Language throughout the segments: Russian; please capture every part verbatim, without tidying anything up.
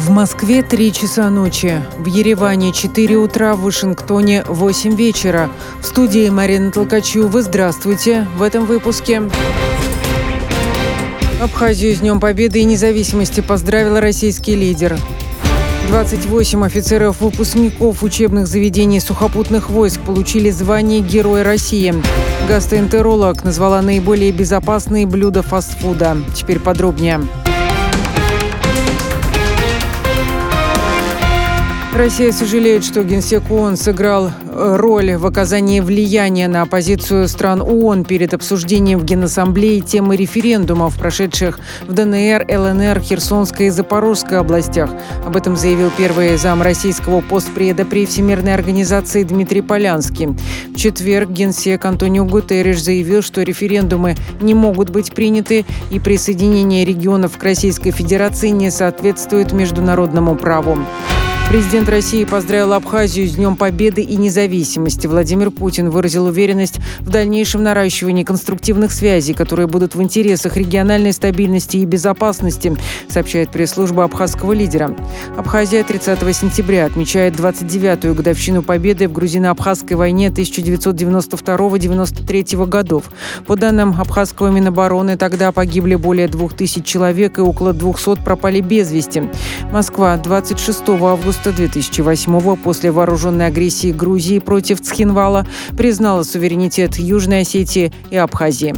В Москве три часа ночи, в Ереване четыре утра, в Вашингтоне восемь вечера. В студии Марина Толкачева. Здравствуйте. В этом выпуске. Абхазию с Днем Победы и независимости поздравил российский лидер. двадцать восемь офицеров-выпускников учебных заведений сухопутных войск получили звание Герой России. Гастроэнтеролог назвала наиболее безопасные блюда фастфуда. Теперь подробнее. Россия сожалеет, что Генсек ООН сыграл роль в оказании влияния на позицию стран ООН перед обсуждением в Генассамблее темы референдумов, прошедших в ДНР, ЛНР, Херсонской и Запорожской областях. Об этом заявил первый зам российского постпреда при Всемирной организации Дмитрий Полянский. В четверг генсек Антонио Гутерриш заявил, что референдумы не могут быть приняты и присоединение регионов к Российской Федерации не соответствует международному праву. Президент России поздравил Абхазию с Днем Победы и независимости. Владимир Путин выразил уверенность в дальнейшем наращивании конструктивных связей, которые будут в интересах региональной стабильности и безопасности, сообщает пресс-служба абхазского лидера. Абхазия тридцатого сентября отмечает двадцать девятую годовщину победы в грузино-абхазской войне тысяча девятьсот девяносто второго — девяносто третьего годов. По данным абхазского Минобороны, тогда погибли более двух тысяч человек и около двухсот пропали без вести. Москва двадцать шестого августа две тысячи восьмого после вооруженной агрессии Грузии против Цхинвала признала суверенитет Южной Осетии и Абхазии.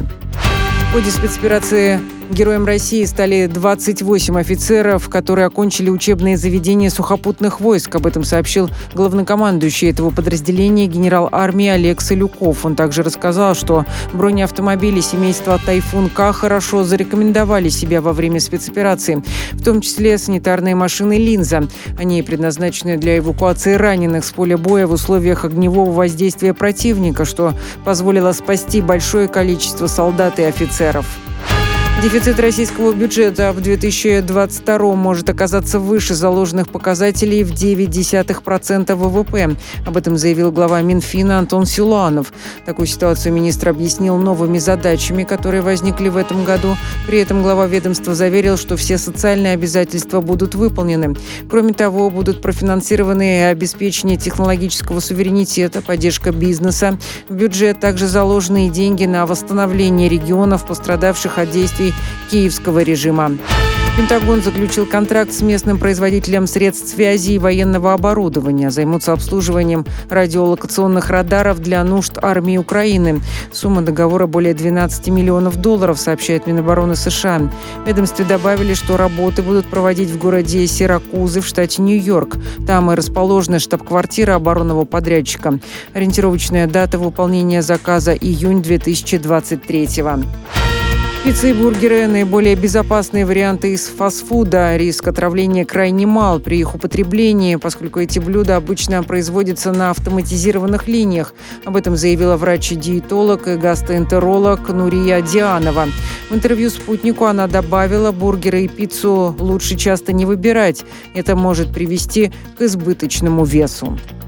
В ходе спецоперации Героем России стали двадцать восемь офицеров, которые окончили учебные заведения сухопутных войск. Об этом сообщил главнокомандующий этого подразделения генерал армии Олег Солюков. Он также рассказал, что бронеавтомобили семейства «Тайфун-К» хорошо зарекомендовали себя во время спецоперации, в том числе санитарные машины «Линза». Они предназначены для эвакуации раненых с поля боя в условиях огневого воздействия противника, что позволило спасти большое количество солдат и офицеров. Дефицит российского бюджета в две тысячи двадцать втором может оказаться выше заложенных показателей в девять десятых процента ВВП. Об этом заявил глава Минфина Антон Силуанов. Такую ситуацию министр объяснил новыми задачами, которые возникли в этом году. При этом глава ведомства заверил, что все социальные обязательства будут выполнены. Кроме того, будут профинансированы обеспечение технологического суверенитета, поддержка бизнеса. В бюджет также заложены и деньги на восстановление регионов, пострадавших от действий киевского режима. Пентагон заключил контракт с местным производителем средств связи и военного оборудования. Займутся обслуживанием радиолокационных радаров для нужд армии Украины. Сумма договора более двенадцати миллионов долларов, сообщает Минобороны США. В ведомстве добавили, что работы будут проводить в городе Сиракузы в штате Нью-Йорк. Там и расположена штаб-квартира оборонного подрядчика. Ориентировочная дата выполнения заказа – июнь две тысячи двадцать третьего. Пиццы и бургеры – наиболее безопасные варианты из фастфуда. Риск отравления крайне мал при их употреблении, поскольку эти блюда обычно производятся на автоматизированных линиях. Об этом заявила врач-диетолог и гастроэнтеролог Нурия Дианова. В интервью «Спутнику» она добавила, бургеры и пиццу лучше часто не выбирать. Это может привести к избыточному весу.